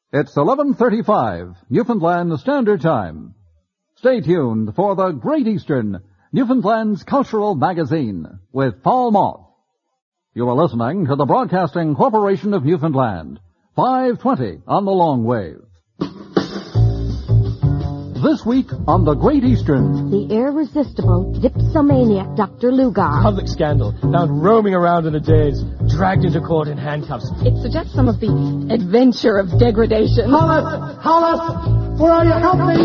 It's 11:35, Newfoundland Standard Time. Stay tuned for the Great Eastern, Newfoundland's cultural magazine, with Paul Moth. You are listening to the Broadcasting Corporation of Newfoundland, 520 on the long wave. This week on the Great Eastern, the irresistible dipsomaniac Dr. Lugar. Public scandal, found roaming around in a daze, dragged into court in handcuffs. It suggests some of the adventure of degradation. Hollis! Hollis! Where are you? Help me!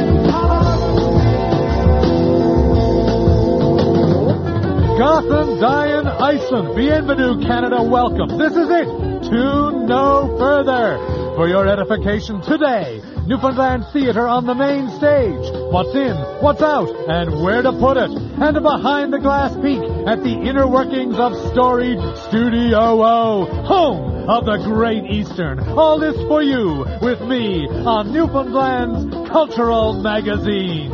Gotham, Diane, Iceland, bienvenue, Canada, welcome. This is it. Tune no further. For your edification today, Newfoundland Theatre on the main stage. What's in, what's out, and where to put it. And a behind-the-glass peek at the inner workings of storied Studio O, home of the Great Eastern. All this for you, with me, on Newfoundland's Cultural Magazine.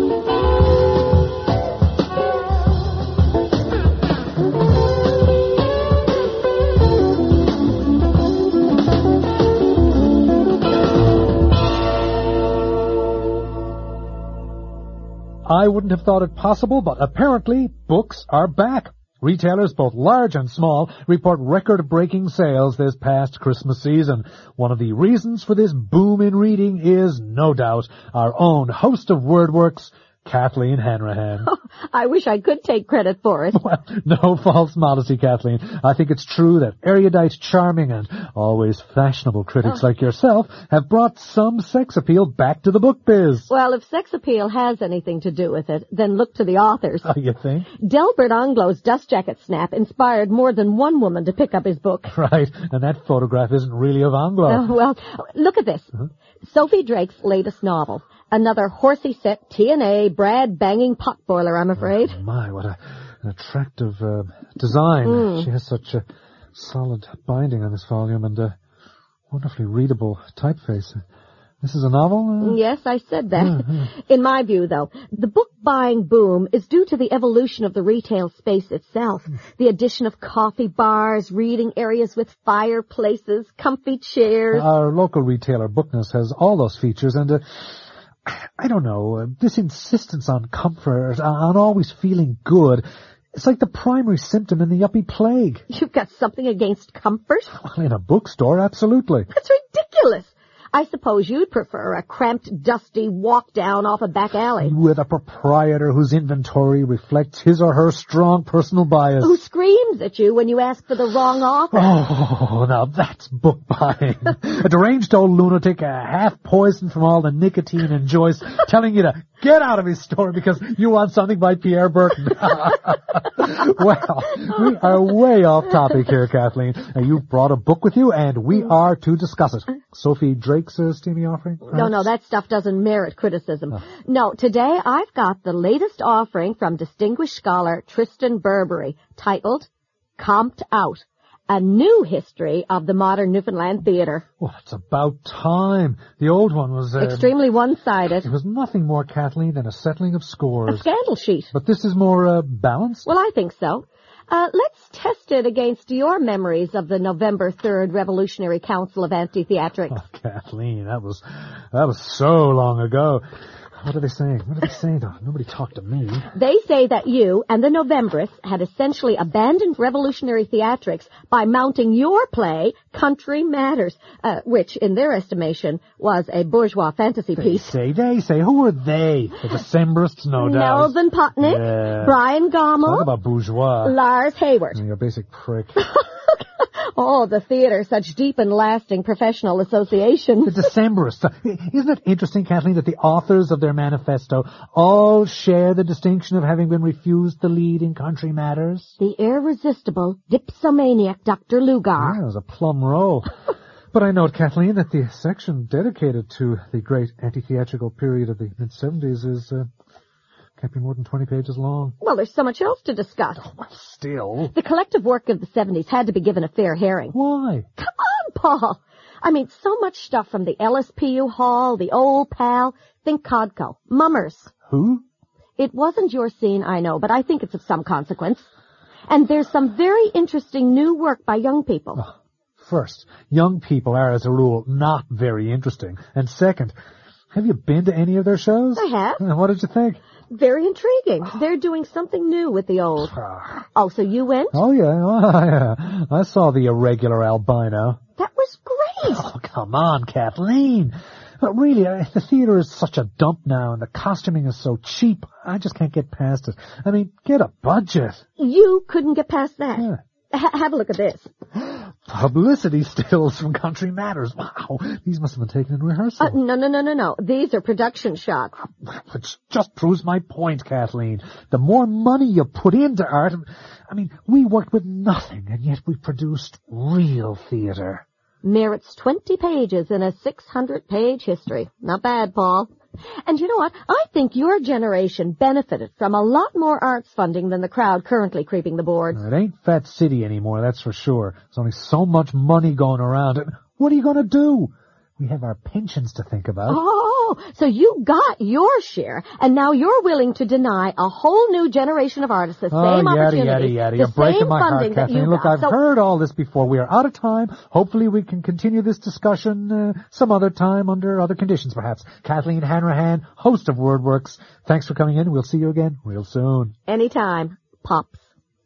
I wouldn't have thought it possible, but apparently books are back. Retailers, both large and small, report record-breaking sales this past Christmas season. One of the reasons for this boom in reading is, no doubt, our own host of WordWorks, Kathleen Hanrahan. Oh, I wish I could take credit for it. Well, no false modesty, Kathleen. I think it's true that erudite, charming, and always fashionable critics like yourself have brought some sex appeal back to the book biz. Well, if sex appeal has anything to do with it, then look to the authors. Oh, you think? Delbert Anglos's dust jacket snap inspired more than one woman to pick up his book. Right, and that photograph isn't really of Anglo. Well, look at this. Sophie Drake's latest novel. Another horsey set TNA Brad banging potboiler, I'm afraid. Oh my, what an attractive design. She has such a solid binding on this volume and a wonderfully readable typeface. This is a novel? Yes, I said that. In my view, though, the book-buying boom is due to the evolution of the retail space itself. The addition of coffee bars, reading areas with fireplaces, comfy chairs. Our local retailer, Bookness, has all those features, and I don't know, this insistence on comfort, on always feeling good, it's like the primary symptom in the yuppie plague. You've got something against comfort? Well, in a bookstore, absolutely. That's ridiculous. I suppose you'd prefer a cramped, dusty walk down off a back alley. With a proprietor whose inventory reflects his or her strong personal bias. Who screams at you when you ask for the wrong author. Oh, now that's book buying. A deranged old lunatic, half poisoned from all the nicotine and Joyce, telling you to get out of his store because you want something by Pierre Burton. Well, we are way off topic here, Kathleen. You've brought a book with you, and we are to discuss it. Sophie Drake's steamy offering? Perhaps? No, that stuff doesn't merit criticism. No, today I've got the latest offering from distinguished scholar Tristan Burberry, titled Comped Out, a new history of the modern Newfoundland theatre. Well, it's about time. The old one was extremely one-sided. It was nothing more, Kathleen, than a settling of scores. A scandal sheet. But this is more balanced? Well, I think so. Let's test it against your memories of the November 3rd Revolutionary Council of Anti-Theatrics. Oh, Kathleen, that was so long ago. What are they saying? Though? Nobody talked to me. They say that you and the Novembrists had essentially abandoned revolutionary theatrics by mounting your play, Country Matters, which, in their estimation, was a bourgeois fantasy piece. They say. Who are they? The Decembrists, no doubt. Melvin Potnick, yeah. Brian Gommel. Talk about bourgeois. Lars Hayward. You're a basic prick. Oh, the theater, such deep and lasting professional association. The Decembrists. Isn't it interesting, Kathleen, that the authors of their manifesto all share the distinction of having been refused the lead in Country Matters? The irresistible dipsomaniac Dr. Lugar. Yeah, it was a plum roll. But I note, Kathleen, that the section dedicated to the great anti-theatrical period of the mid-70s is can't be more than 20 pages long. Well, there's so much else to discuss. Oh, well, still. The collective work of the 70s had to be given a fair hearing. Why? Come on, Paul. I mean, so much stuff from the LSPU Hall, the Old Pal, think Codco, Mummers. Who? It wasn't your scene, I know, but I think it's of some consequence. And there's some very interesting new work by young people. Oh, First, young people are, as a rule, not very interesting. And second, have you been to any of their shows? I have. And what did you think? Very intriguing. They're doing something new with the old. Oh, so you went? Oh, yeah. I saw the irregular albino. That was great. Oh, come on, Kathleen. But really, the theater is such a dump now, and the costuming is so cheap. I just can't get past it. I mean, get a budget. You couldn't get past that. Yeah. Have a look at this. Publicity stills from Country Matters. Wow, these must have been taken in rehearsal. No. These are production shots. Which just proves my point, Kathleen. The more money you put into art, I mean, we worked with nothing, and yet we produced real theater. Merits 20 pages in a 600-page history. Not bad, Paul. And you know what? I think your generation benefited from a lot more arts funding than the crowd currently creeping the boards. It ain't Fat City anymore, that's for sure. There's only so much money going around. And what are you going to do? We have our pensions to think about. Oh, so you got your share, and now you're willing to deny a whole new generation of artists the same opportunity. Yada. You're breaking my heart, Kathleen. Look, I've heard all this before. We are out of time. Hopefully we can continue this discussion some other time under other conditions, perhaps. Kathleen Hanrahan, host of WordWorks. Thanks for coming in. We'll see you again real soon. Anytime. Pops.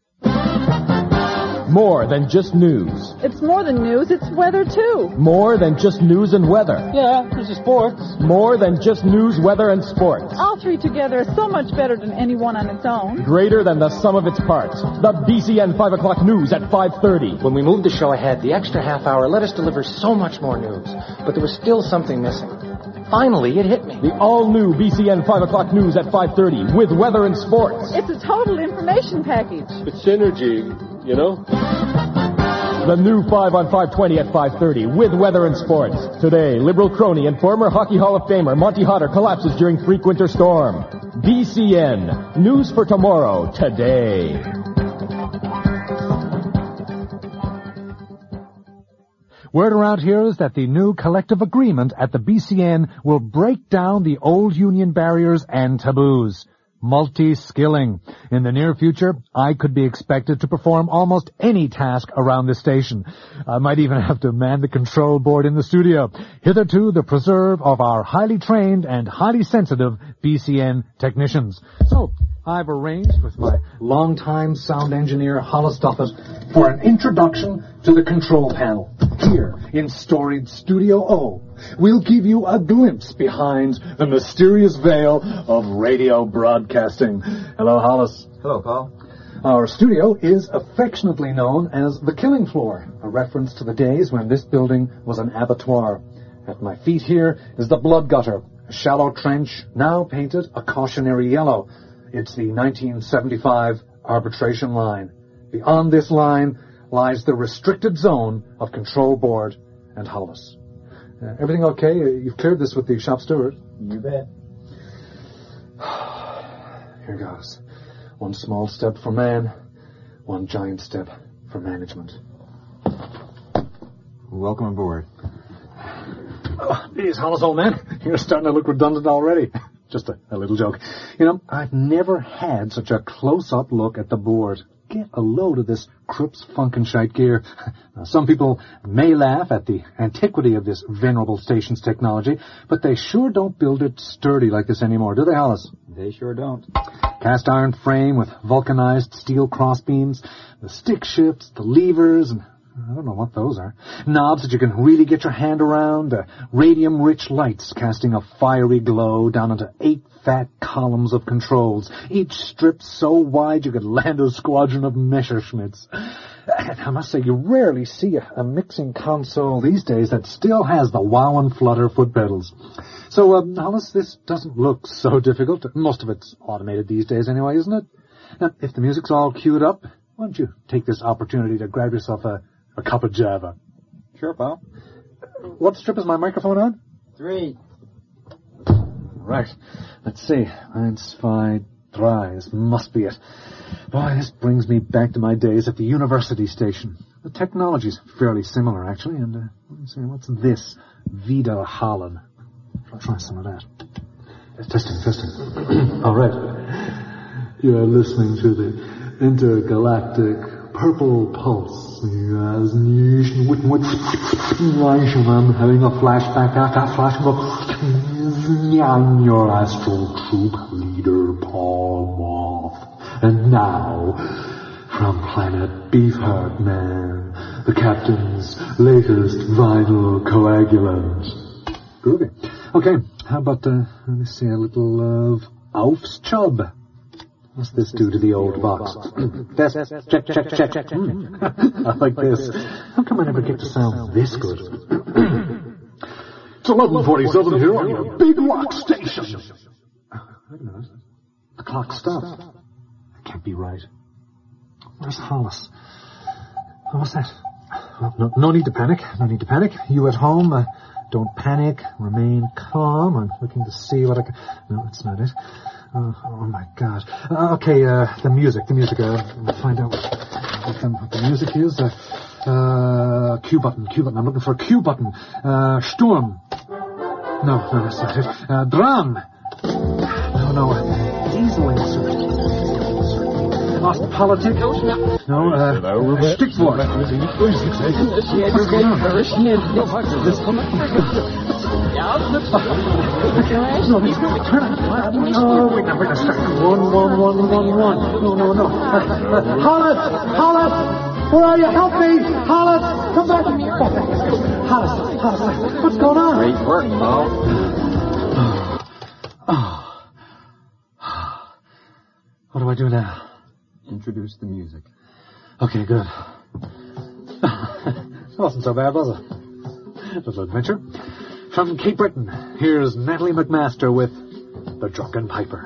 More than just news. It's more than news, it's weather too. More than just news and weather. Yeah, this is sports. More than just news, weather, and sports. All three together are so much better than any one on its own. Greater than the sum of its parts. The BCN 5 o'clock news at 5:30. When we moved the show ahead, the extra half hour let us deliver so much more news. But there was still something missing. Finally, it hit me. The all-new BCN 5 o'clock news at 5:30 with weather and sports. It's a total information package. It's synergy, you know? The new 5 on 520 at 5:30 with weather and sports. Today, Liberal crony and former Hockey Hall of Famer Monty Hodder collapses during freak winter storm. BCN. News for tomorrow, today. Word around here is that the new collective agreement at the BCN will break down the old union barriers and taboos. Multi-skilling. In the near future, I could be expected to perform almost any task around the station. I might even have to man the control board in the studio. Hitherto, the preserve of our highly trained and highly sensitive BCN technicians. So, I've arranged with my longtime sound engineer, Hollis Duffett, for an introduction to the control panel. Here, in storied Studio O, we'll give you a glimpse behind the mysterious veil of radio broadcasting. Hello, Hollis. Hello, Paul. Our studio is affectionately known as the Killing Floor, a reference to the days when this building was an abattoir. At my feet here is the Blood Gutter, a shallow trench now painted a cautionary yellow. It's the 1975 arbitration line. Beyond this line lies the restricted zone of Control Board and Hollis. Everything okay? You've cleared this with the shop steward? You bet. Here goes. One small step for man, one giant step for management. Welcome aboard. Oh, geez, Hollis, old man, you're starting to look redundant already. Just a little joke. You know, I've never had such a close-up look at the board. Get a load of this Krupp's Funkenscheit gear. Now, some people may laugh at the antiquity of this venerable station's technology, but they sure don't build it sturdy like this anymore, do they, Hollis? They sure don't. Cast iron frame with vulcanized steel crossbeams, the stick shifts, the levers, and I don't know what those are. Knobs that you can really get your hand around, radium-rich lights casting a fiery glow down into 8 fat columns of controls, each strip so wide you could land a squadron of Messerschmitts. And I must say, you rarely see a mixing console these days that still has the wow and flutter foot pedals. So, Hollis, this doesn't look so difficult. Most of it's automated these days anyway, isn't it? Now, if the music's all queued up, why don't you take this opportunity to grab yourself a cup of Java? Sure, pal. What strip is my microphone on? 3. Right. Let's see. 1, 2, 3. This must be it. Boy, this brings me back to my days at the university station. The technology's fairly similar, actually. And, let me see, what's this? Vida Holland. I'll try some of that. Testing. All right. You are listening to the Intergalactic purple pulse. Yes, I'm having a flashback after flashback. I'm your astral troop leader, Paul Moth. And now, from planet Beefheart Man, the captain's latest vinyl coagulant. Groovy. Okay, how about, let me see, a little of Alf's Chub. What's this do to the old box? Test, check. I like this. How come I never get to sound this good? It's 11:47 here on your big rock station. Wait a minute. The clock stopped. That can't be right. Where's Hollis? Oh, what's that? Well, no need to panic. No need to panic. You at home, don't panic. Remain calm. I'm looking to see what I can... No, that's not it. Oh my God. Okay, the music. I'll find out what the music is. Q button. I'm looking for a Q button. Sturm. No, that's not it. Drum. No. Diesel insert. Ostpolitik. No, Stichwort. Wait, start. 1. No. Hollis! Where are you? Help me! Hollis! Come back! Hollis! What's going on? Great work, Paul. What do I do now? Introduce the music. Okay, good. It wasn't so bad, was it? Little adventure. From Cape Breton, here's Natalie McMaster with The Drunken Piper.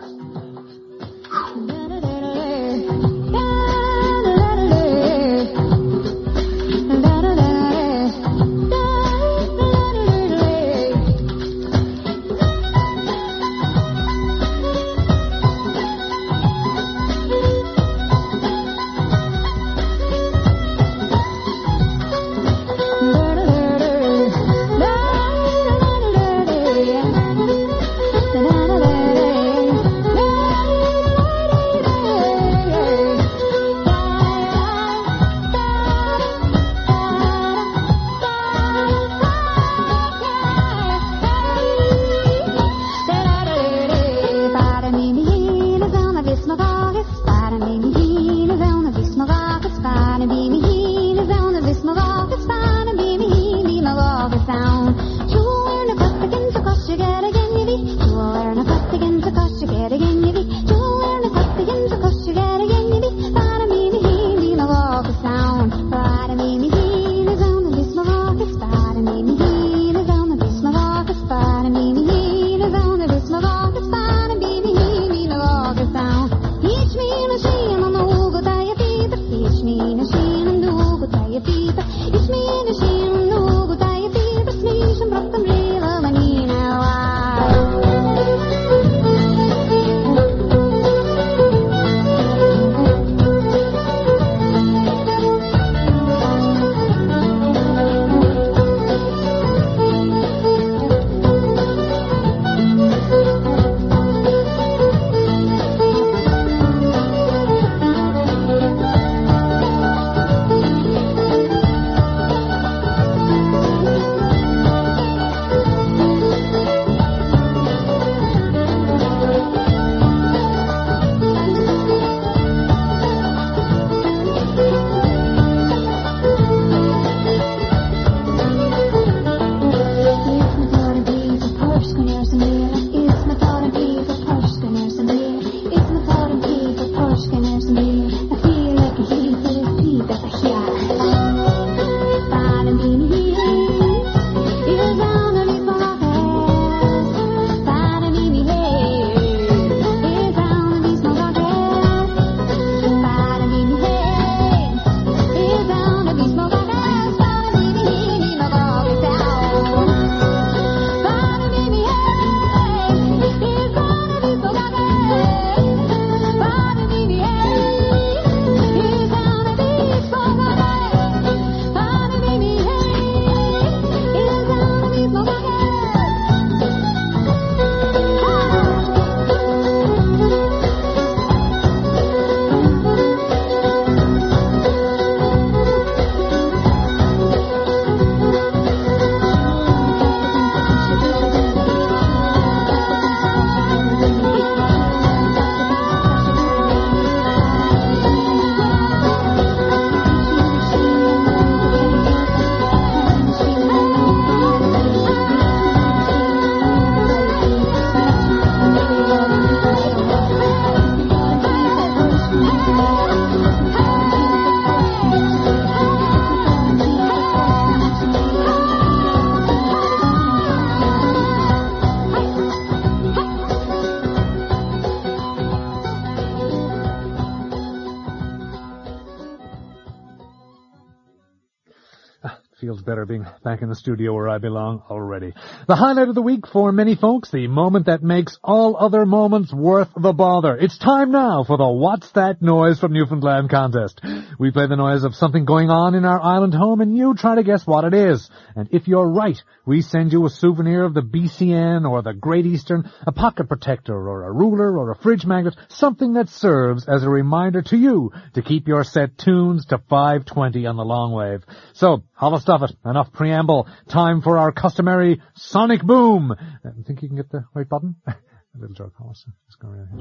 better being back in the studio where I belong already. The highlight of the week for many folks, the moment that makes all other moments worth the bother. It's time now for the What's That Noise from Newfoundland contest. We play the noise of something going on in our island home, and you try to guess what it is. And if you're right, we send you a souvenir of the BCN or the Great Eastern, a pocket protector or a ruler or a fridge magnet, something that serves as a reminder to you to keep your set tunes to 520 on the long wave. So, holla stuff it. Enough preamble. Time for our customary sonic boom. Think you can get the right button? A little joke, Hollis. Just go around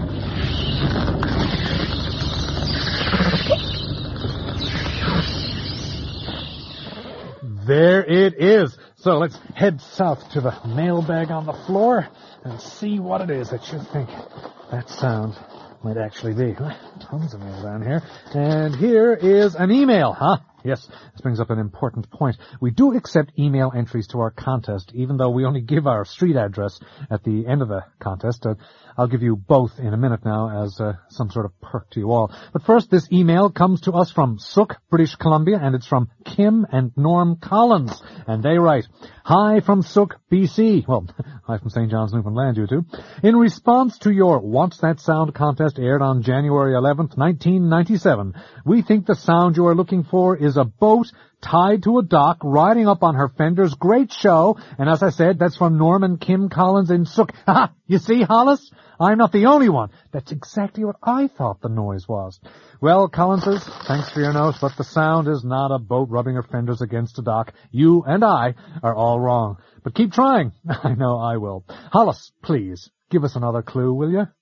here. There it is. So let's head south to the mailbag on the floor and see what it is that you think that sound might actually be. Tons of mail down here. And here is an email, huh? Yes, this brings up an important point. We do accept email entries to our contest, even though we only give our street address at the end of the contest. I'll give you both in a minute now as some sort of perk to you all. But first, this email comes to us from Sook, British Columbia, and it's from Kim and Norm Collins. And they write, "Hi from Sook, BC." Well, hi from St. John's, Newfoundland, you two. "In response to your What's That Sound contest aired on January 11th, 1997, we think the sound you are looking for is a boat tied to a dock, riding up on her fenders. Great show." And as I said, that's from Norm and Kim Collins in Sook. Ha! You see, Hollis? I'm not the only one. That's exactly what I thought the noise was. Well, Collinses, thanks for your note, but the sound is not a boat rubbing her fenders against a dock. You and I are all wrong. But keep trying. I know I will. Hollis, please, give us another clue, will you?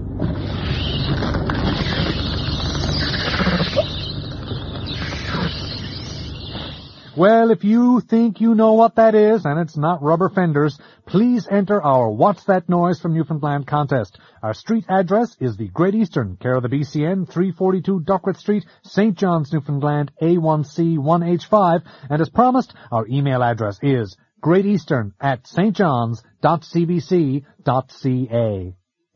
Well, if you think you know what that is, and it's not rubber fenders, please enter our What's That Noise from Newfoundland contest. Our street address is the Great Eastern, care of the BCN, 342 Duckworth Street, St. John's, Newfoundland, A1C1H5, and as promised, our email address is greateastern@stjohns.cbc.ca.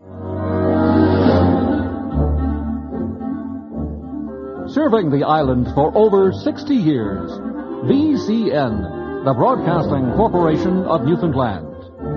Serving the island for over 60 years. BCN, the Broadcasting Corporation of Newfoundland.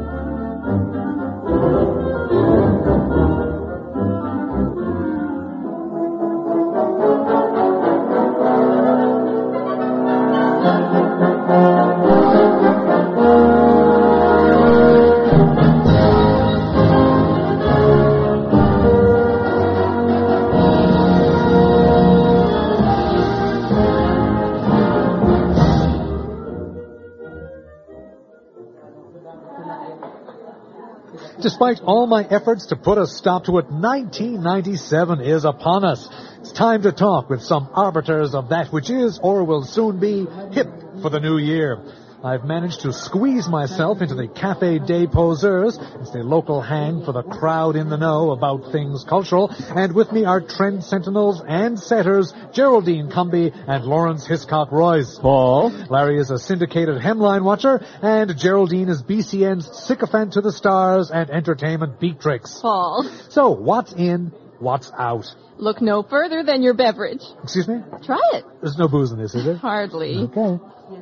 Despite all my efforts to put a stop to it, 1997 is upon us. It's time to talk with some arbiters of that which is or will soon be hip for the new year. I've managed to squeeze myself into the Café des Poseurs. It's the local hang for the crowd in the know about things cultural. And with me are trend sentinels and setters, Geraldine Cumby and Lawrence Hiscock Royce. Paul. Larry is a syndicated hemline watcher, and Geraldine is BCN's sycophant to the stars and entertainment beatrix. Paul. So, what's in, what's out? Look no further than your beverage. Excuse me? Try it. There's no booze in this, is there? Hardly. Okay.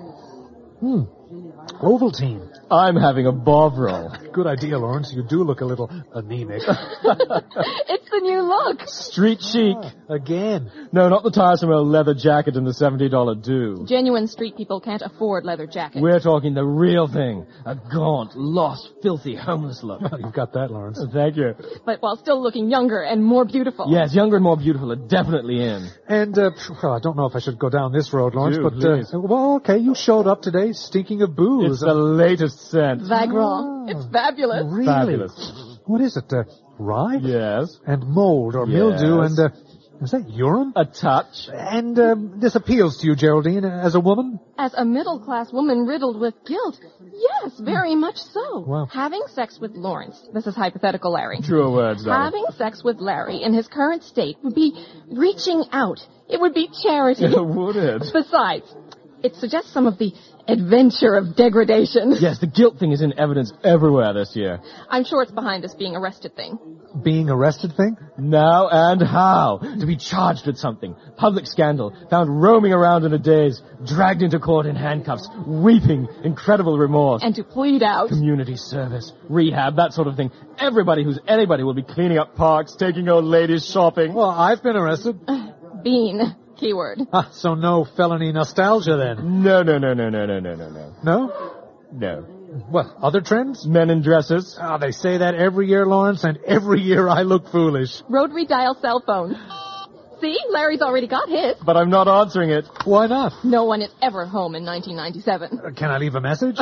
Ovaltine. I'm having a Bovril. Good idea, Lawrence. You do look a little anemic. It's the new look. Street chic. Again. No, not the tiresome old leather jacket and the $70 due. Genuine street people can't afford leather jackets. We're talking the real thing. A gaunt, lost, filthy, homeless look. You've got that, Lawrence. Thank you. But while still looking younger and more beautiful. Yes, younger and more beautiful are definitely in. And, well, I don't know if I should go down this road, Lawrence, but, please. well, okay, you showed up today stinking of booze. It's the latest scent. Vagrant. It's fabulous. Really? Fabulous. What is it? Rye? Yes. And mold or mildew and, is that urine? A touch. And, this appeals to you, Geraldine, as a woman? As a middle-class woman riddled with guilt, yes, very much so. Wow. Having sex with Lawrence, this is hypothetical, Larry. Truer words, darling. Having sex with Larry in his current state would be reaching out. It would be charity. Would it? Besides, it suggests some of the adventure of degradation. Yes, the guilt thing is in evidence everywhere this year. I'm sure it's behind this being arrested thing. Being arrested thing? Now and how? To be charged with something. Public scandal. Found roaming around in a daze. Dragged into court in handcuffs. Weeping. Incredible remorse. And to plead out. Community service. Rehab. That sort of thing. Everybody who's anybody will be cleaning up parks, taking old ladies shopping. Well, I've been arrested. Bean. Keyword. So no felony nostalgia then? No. No? No. What, other trends? Men in dresses. They say that every year, Lawrence, and every year I look foolish. Rotary dial cell phone. See? Larry's already got his. But I'm not answering it. Why not? No one is ever home in 1997. Can I leave a message?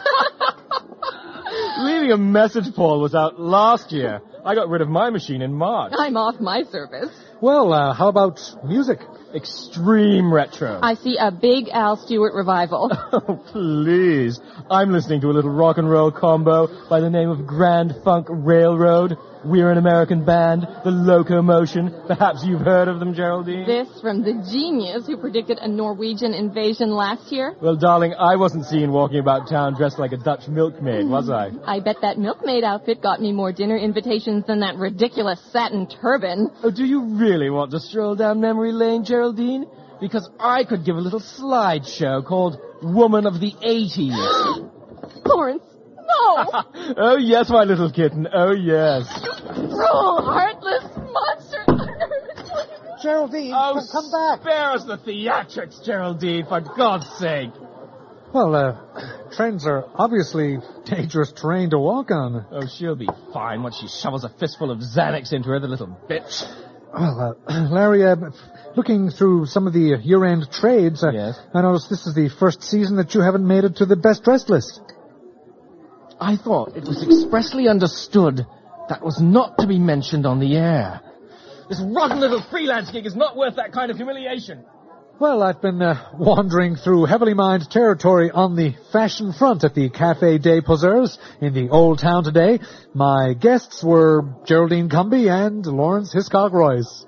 Leaving a message, Paul, was out last year. I got rid of my machine in March. I'm off my service. Well, how about music? Extreme retro. I see a big Al Stewart revival. Oh, please. I'm listening to a little rock and roll combo by the name of Grand Funk Railroad. We're an American band, The Locomotion. Perhaps you've heard of them, Geraldine? This from the genius who predicted a Norwegian invasion last year? Well, darling, I wasn't seen walking about town dressed like a Dutch milkmaid, was I? I bet that milkmaid outfit got me more dinner invitations than that ridiculous satin turban. Oh, do you really want to stroll down memory lane, Geraldine? Because I could give a little slideshow called Woman of the 80s. Lawrence, no! Oh, yes, my little kitten. Oh, yes. Cruel, heartless monster. Geraldine, come back. Spare us the theatrics, Geraldine, for God's sake. Well, trains are obviously dangerous terrain to walk on. Oh, she'll be fine once she shovels a fistful of Xanax into her, the little bitch. Well, Larry, looking through some of the year-end trades, yes? I noticed this is the first season that you haven't made it to the best dressed list. I thought it was expressly understood that was not to be mentioned on the air. This rotten little freelance gig is not worth that kind of humiliation. Well, I've been wandering through heavily mined territory on the fashion front at the Café des Poseurs in the Old Town today. My guests were Geraldine Cumby and Lawrence Hiscock-Royce.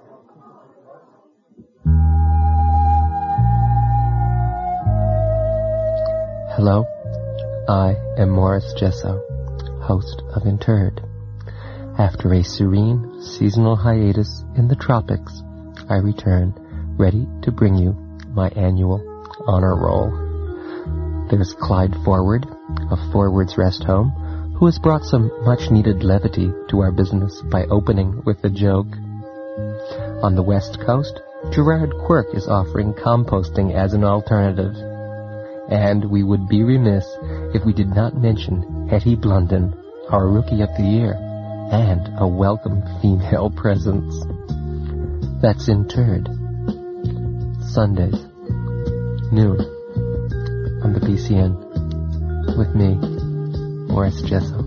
Hello, I am Morris Jesso, host of Interred. After a serene seasonal hiatus in the tropics, I return ready to bring you my annual honor roll. There's Clyde Forward of Forward's Rest Home, who has brought some much-needed levity to our business by opening with a joke. On the West Coast, Gerard Quirk is offering composting as an alternative. And we would be remiss if we did not mention Hetty Blunden, our Rookie of the Year, and a welcome female presence. That's Interred. Sundays, noon, on the BCN, with me, Morris Jesso.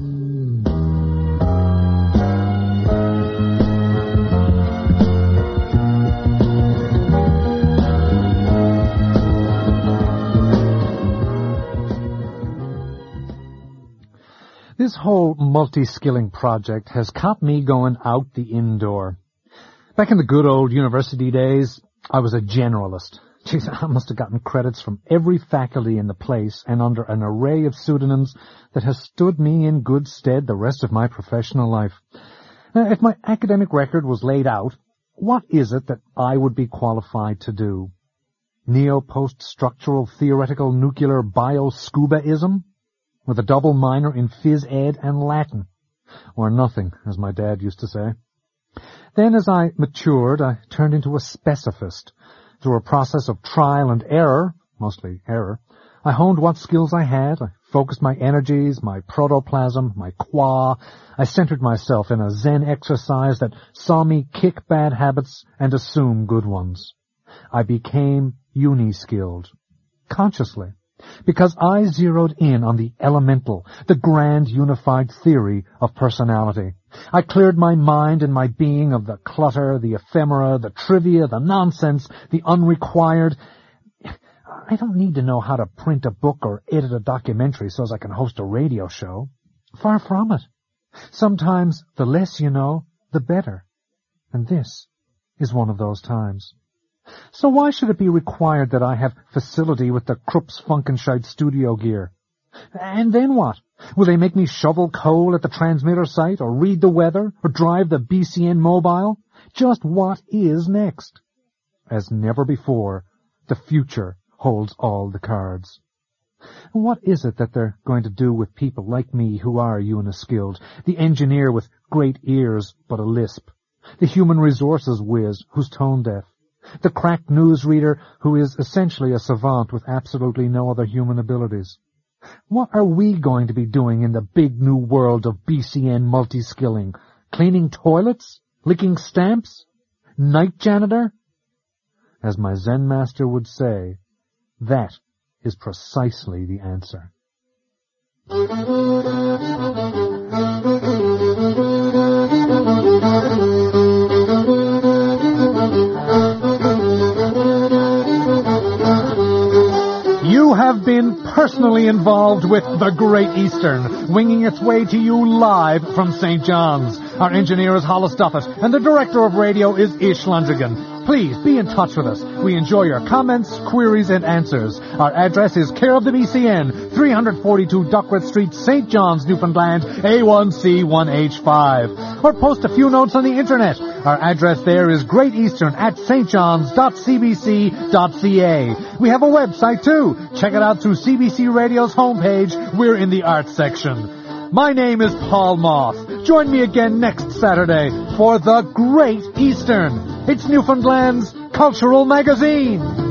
This whole multi-skilling project has caught me going out the indoor. Back in the good old university days, I was a generalist. Jeez, I must have gotten credits from every faculty in the place and under an array of pseudonyms that has stood me in good stead the rest of my professional life. Now, if my academic record was laid out, what is it that I would be qualified to do? Neo-post-structural theoretical nuclear bio-scubaism? With a double minor in phys ed and Latin? Or nothing, as my dad used to say. Then, as I matured, I turned into a specifist. Through a process of trial and error, mostly error, I honed what skills I had, I focused my energies, my protoplasm, my qua. I centered myself in a Zen exercise that saw me kick bad habits and assume good ones. I became uni-skilled, consciously, because I zeroed in on the elemental, the grand unified theory of personality. I cleared my mind and my being of the clutter, the ephemera, the trivia, the nonsense, the unrequired. I don't need to know how to print a book or edit a documentary so as I can host a radio show. Far from it. Sometimes the less you know, the better. And this is one of those times. So why should it be required that I have facility with the Krupp's Funkenscheid studio gear? And then what? Will they make me shovel coal at the transmitter site, or read the weather, or drive the BCN mobile? Just what is next? As never before, the future holds all the cards. What is it that they're going to do with people like me who are Uniskilled, the engineer with great ears but a lisp, the human resources whiz who's tone deaf, the cracked newsreader who is essentially a savant with absolutely no other human abilities? What are we going to be doing in the big new world of BCN multi-skilling? Cleaning toilets? Licking stamps? Night janitor? As my Zen master would say, that is precisely the answer. You have been personally involved with the Great Eastern, winging its way to you live from St. John's. Our engineer is Hollis Duffett, and the director of radio is Ish Lundigan. Please be in touch with us. We enjoy your comments, queries, and answers. Our address is care of the BCN, 342 Duckworth Street, St. John's, Newfoundland, A1C1H5. Or post a few notes on the internet. Our address there is greateastern@stjohns.cbc.ca. We have a website too. Check it out through CBC Radio's homepage. We're in the arts section. My name is Paul Moth. Join me again next Saturday for the Great Eastern. It's Newfoundland's cultural magazine.